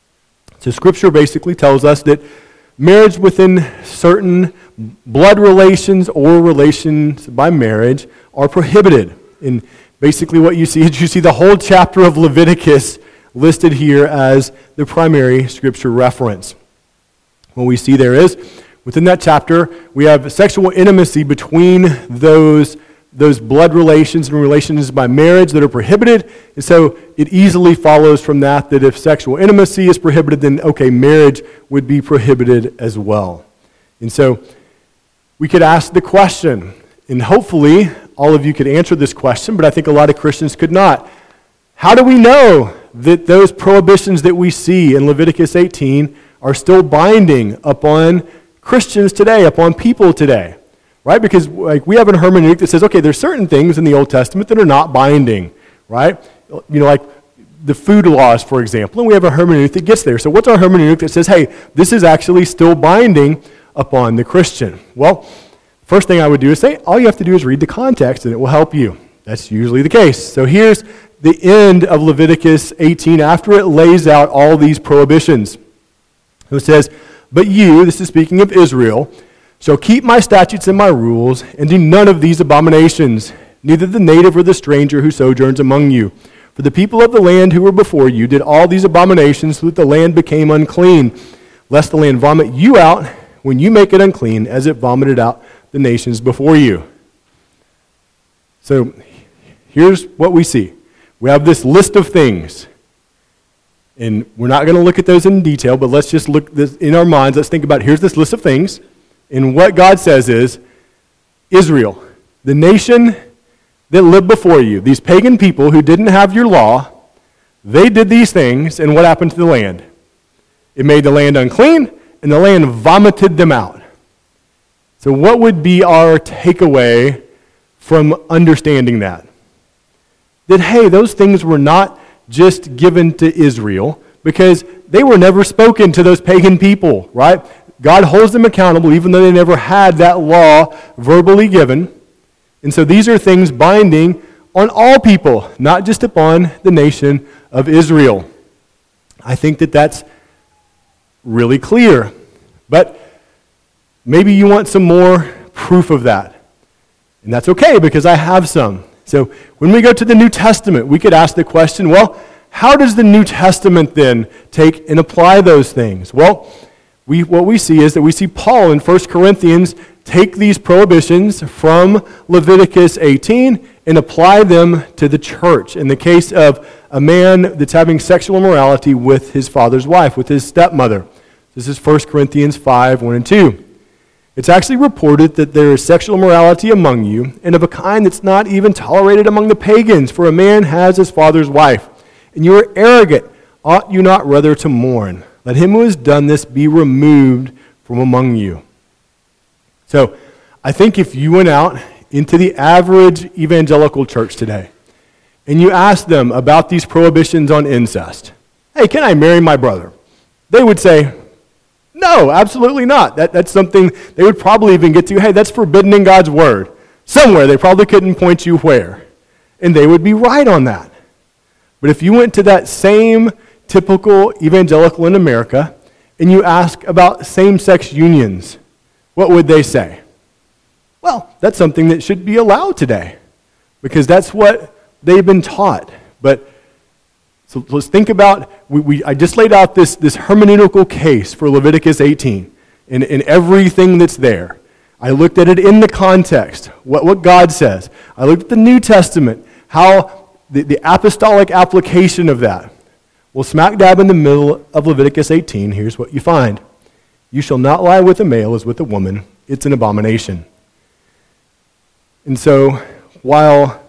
So Scripture basically tells us that marriage within certain blood relations or relations by marriage are prohibited. And basically what you see is you see the whole chapter of Leviticus listed here as the primary Scripture reference. What we see there is, within that chapter, we have sexual intimacy between those, those blood relations and relations by marriage that are prohibited. And so it easily follows from that that if sexual intimacy is prohibited, then, okay, marriage would be prohibited as well. And so we could ask the question, and hopefully all of you could answer this question, but I think a lot of Christians could not. How do we know that those prohibitions that we see in Leviticus eighteen are still binding upon Christians today, upon people today, right? Because like we have a hermeneutic that says, okay, there's certain things in the Old Testament that are not binding, right? You know, like the food laws, for example, and we have a hermeneutic that gets there. So what's our hermeneutic that says, hey, this is actually still binding upon the Christian? Well, first thing I would do is say, all you have to do is read the context and it will help you. That's usually the case. So here's the end of Leviticus eighteen after it lays out all these prohibitions. It says, but you, this is speaking of Israel, shall keep my statutes and my rules, and do none of these abominations, neither the native or the stranger who sojourns among you. For the people of the land who were before you did all these abominations so that the land became unclean, lest the land vomit you out when you make it unclean, as it vomited out the nations before you. So here's what we see. We have this list of things. And we're not going to look at those in detail, but let's just look this in our minds. Let's think about, here's this list of things. And what God says is, Israel, the nation that lived before you, these pagan people who didn't have your law, they did these things, and what happened to the land? It made the land unclean, and the land vomited them out. So what would be our takeaway from understanding that? That, hey, those things were not just given to Israel, because they were never spoken to those pagan people, right? God holds them accountable even though they never had that law verbally given. And so these are things binding on all people, not just upon the nation of Israel. I think that that's really clear. But maybe you want some more proof of that. And that's okay, because I have some. So when we go to the New Testament, we could ask the question, well, how does the New Testament then take and apply those things? Well, we, what we see is that we see Paul in First Corinthians take these prohibitions from Leviticus eighteen and apply them to the church. In the case of a man that's having sexual immorality with his father's wife, with his stepmother. This is First Corinthians five, one and two. It's actually reported that there is sexual immorality among you, and of a kind that's not even tolerated among the pagans, for a man has his father's wife. And you are arrogant. Ought you not rather to mourn? Let him who has done this be removed from among you. So, I think if you went out into the average evangelical church today, and you asked them about these prohibitions on incest, hey, can I marry my brother? They would say, no, absolutely not. That, that's something they would probably even get to, hey, that's forbidden in God's word. Somewhere, they probably couldn't point you where. And they would be right on that. But if you went to that same typical evangelical in America, and you ask about same-sex unions, what would they say? Well, that's something that should be allowed today, because that's what they've been taught. But so let's think about, we, we, I just laid out this, this hermeneutical case for Leviticus eighteen and, and everything that's there. I looked at it in the context, what, what God says. I looked at the New Testament, how the, the apostolic application of that. Well, smack dab in the middle of Leviticus eighteen, here's what you find. You shall not lie with a male as with a woman. It's an abomination. And so, while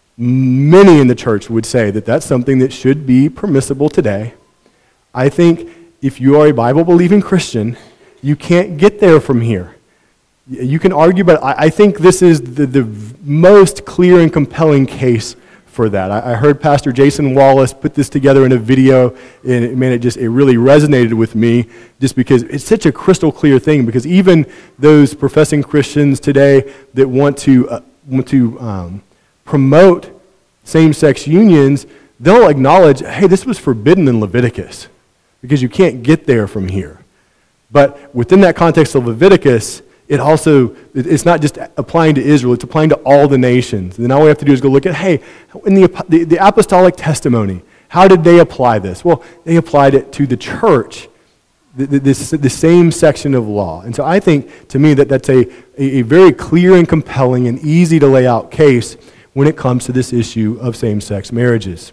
many in the church would say that that's something that should be permissible today, I think if you are a Bible-believing Christian, you can't get there from here. You can argue, but I think this is the, the most clear and compelling case for that. I heard Pastor Jason Wallace put this together in a video, and it, man, it just it really resonated with me, just because it's such a crystal clear thing. Because even those professing Christians today that want to uh, want to um, promote same-sex unions, they'll acknowledge, hey, this was forbidden in Leviticus, because you can't get there from here. But within that context of Leviticus, it also, it's not just applying to Israel, it's applying to all the nations. And then all we have to do is go look at, hey, in the, the, the apostolic testimony, how did they apply this? Well, they applied it to the church, the, the, this, the same section of law. And so I think, to me, that that's a, a, a very clear and compelling and easy to lay out case when it comes to this issue of same-sex marriages.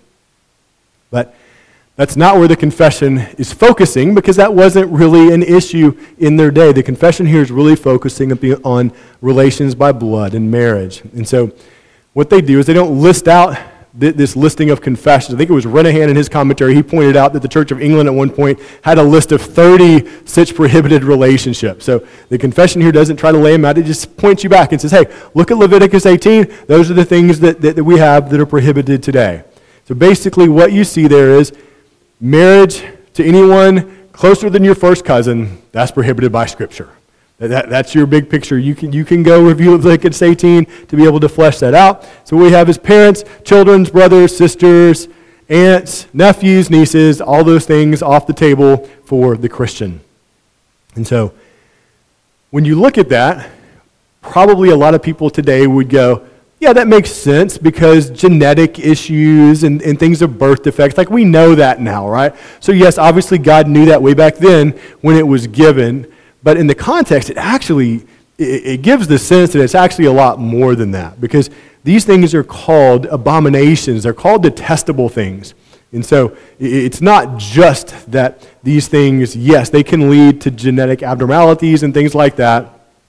But that's not where the confession is focusing, because that wasn't really an issue in their day. The confession here is really focusing on relations by blood and marriage. And so what they do is they don't list out th- this listing of confessions. I think it was Renahan in his commentary, he pointed out that the Church of England at one point had a list of thirty such prohibited relationships. So the confession here doesn't try to lay them out. It just points you back and says, hey, look at Leviticus eighteen. Those are the things that, that, that we have that are prohibited today. So basically what you see there is marriage to anyone closer than your first cousin, that's prohibited by Scripture. That, that, that's your big picture. You can, you can go review Leviticus eighteen to be able to flesh that out. So what we have is parents, children, brothers, sisters, aunts, nephews, nieces, all those things off the table for the Christian. And so when you look at that, probably a lot of people today would go, yeah, that makes sense, because genetic issues and, and things of birth defects, like we know that now, right? So yes, obviously God knew that way back then when it was given, but in the context, it actually, it, it gives the sense that it's actually a lot more than that, because these things are called abominations. They're called detestable things. And so it's not just that these things, yes, they can lead to genetic abnormalities and things like that,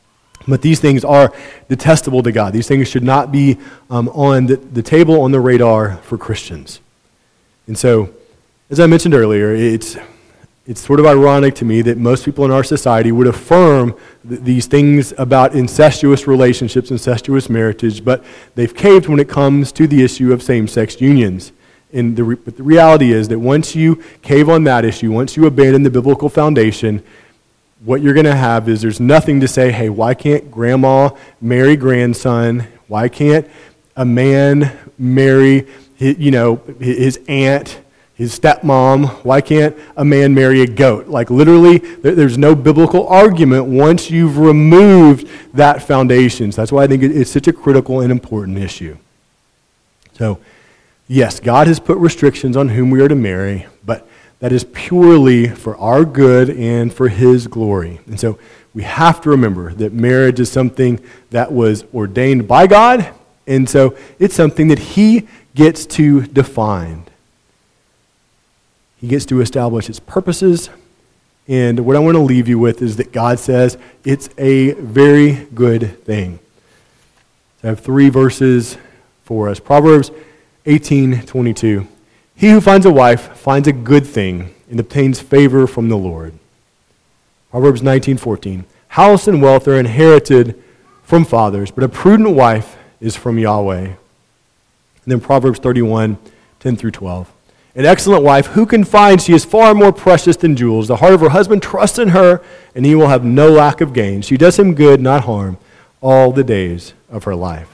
But these things are detestable to God. These things should not be um, on the, the table, on the radar for Christians. And so, as I mentioned earlier, it's it's sort of ironic to me that most people in our society would affirm th- these things about incestuous relationships, incestuous marriages, but they've caved when it comes to the issue of same-sex unions. And the re- but the reality is that once you cave on that issue, once you abandon the biblical foundation, what you're going to have is there's nothing to say, hey, why can't grandma marry grandson? Why can't a man marry his, you know, his aunt, his stepmom? Why can't a man marry a goat? Like literally, there's no biblical argument once you've removed that foundation. So that's why I think it's such a critical and important issue. So, yes, God has put restrictions on whom we are to marry, but that is purely for our good and for His glory. And so we have to remember that marriage is something that was ordained by God, and so it's something that He gets to define. He gets to establish its purposes, and what I want to leave you with is that God says it's a very good thing. So I have three verses for us. Proverbs eighteen twenty-two. He who finds a wife finds a good thing and obtains favor from the Lord. Proverbs nineteen fourteen. House and wealth are inherited from fathers, but a prudent wife is from Yahweh. And then Proverbs thirty-one ten through twelve. An excellent wife, who can find? She is far more precious than jewels. The heart of her husband trusts in her, and he will have no lack of gain. She does him good, not harm, all the days of her life.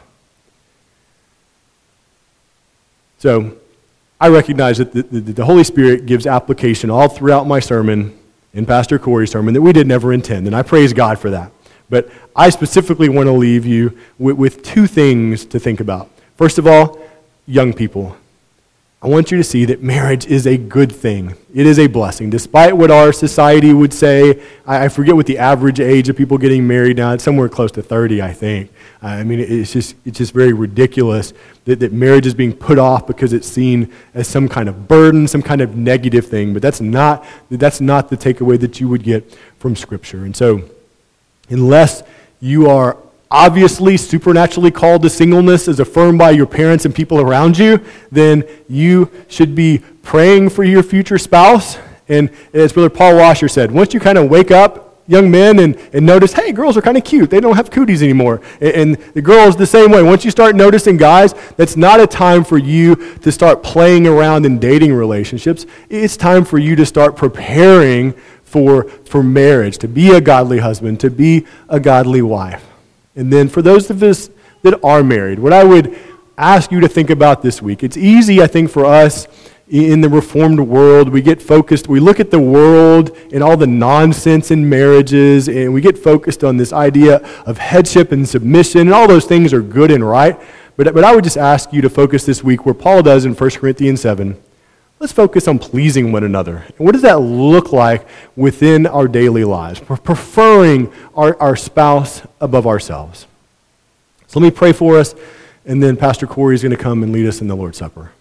So, I recognize that the, the, the Holy Spirit gives application all throughout my sermon, in Pastor Corey's sermon, that we did never intend, and I praise God for that. But I specifically want to leave you with, with two things to think about. First of all, young people. I want you to see that marriage is a good thing. It is a blessing. Despite what our society would say, I, I forget what the average age of people getting married now. It's somewhere close to thirty, I think. I mean, it's just it's just very ridiculous that, that marriage is being put off because it's seen as some kind of burden, some kind of negative thing. But that's not that's not the takeaway that you would get from Scripture. And so, unless you are obviously supernaturally called to singleness as affirmed by your parents and people around you, then you should be praying for your future spouse. And as Brother Paul Washer said, once you kind of wake up, young men, and, and notice, hey, girls are kind of cute. They don't have cooties anymore. And, and the girls the same way. Once you start noticing guys, that's not a time for you to start playing around in dating relationships. It's time for you to start preparing for, for marriage, to be a godly husband, to be a godly wife. And then for those of us that are married, what I would ask you to think about this week, it's easy, I think, for us in the Reformed world, we get focused, we look at the world and all the nonsense in marriages, and we get focused on this idea of headship and submission, and all those things are good and right. But, but I would just ask you to focus this week where Paul does in First Corinthians seven. Let's focus on pleasing one another. And what does that look like within our daily lives? Preferring our, our spouse above ourselves. So let me pray for us, and then Pastor Corey is going to come and lead us in the Lord's Supper.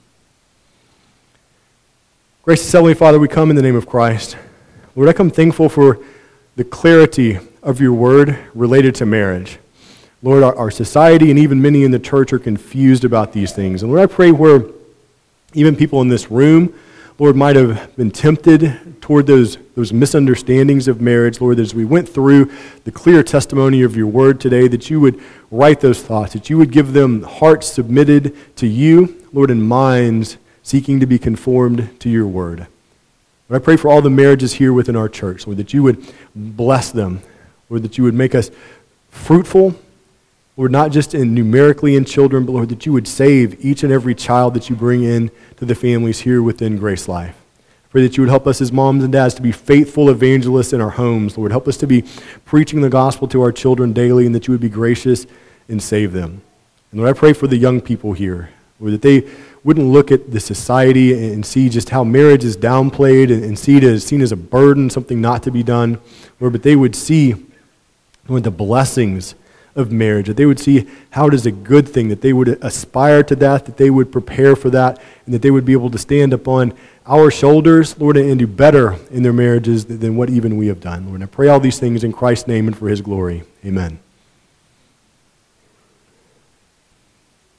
Gracious Heavenly Father, we come in the name of Christ. Lord, I come thankful for the clarity of your word related to marriage. Lord, our, our society and even many in the church are confused about these things. And Lord, I pray where even people in this room, Lord, might have been tempted toward those, those misunderstandings of marriage. Lord, as we went through the clear testimony of your word today, that you would write those thoughts, that you would give them hearts submitted to you, Lord, and minds seeking to be conformed to your word. Lord, I pray for all the marriages here within our church, Lord, that you would bless them, Lord, that you would make us fruitful, Lord, not just in numerically in children, but Lord, that you would save each and every child that you bring in to the families here within Grace Life. I pray that you would help us as moms and dads to be faithful evangelists in our homes. Lord, help us to be preaching the gospel to our children daily, and that you would be gracious and save them. And Lord, I pray for the young people here, Lord, that they wouldn't look at the society and see just how marriage is downplayed and see it as seen as a burden, something not to be done, Lord, but they would see, Lord, the blessings of marriage, that they would see how it is a good thing, that they would aspire to that, that they would prepare for that, and that they would be able to stand upon our shoulders, Lord, and do better in their marriages than what even we have done. Lord, I pray all these things in Christ's name and for his glory. Amen.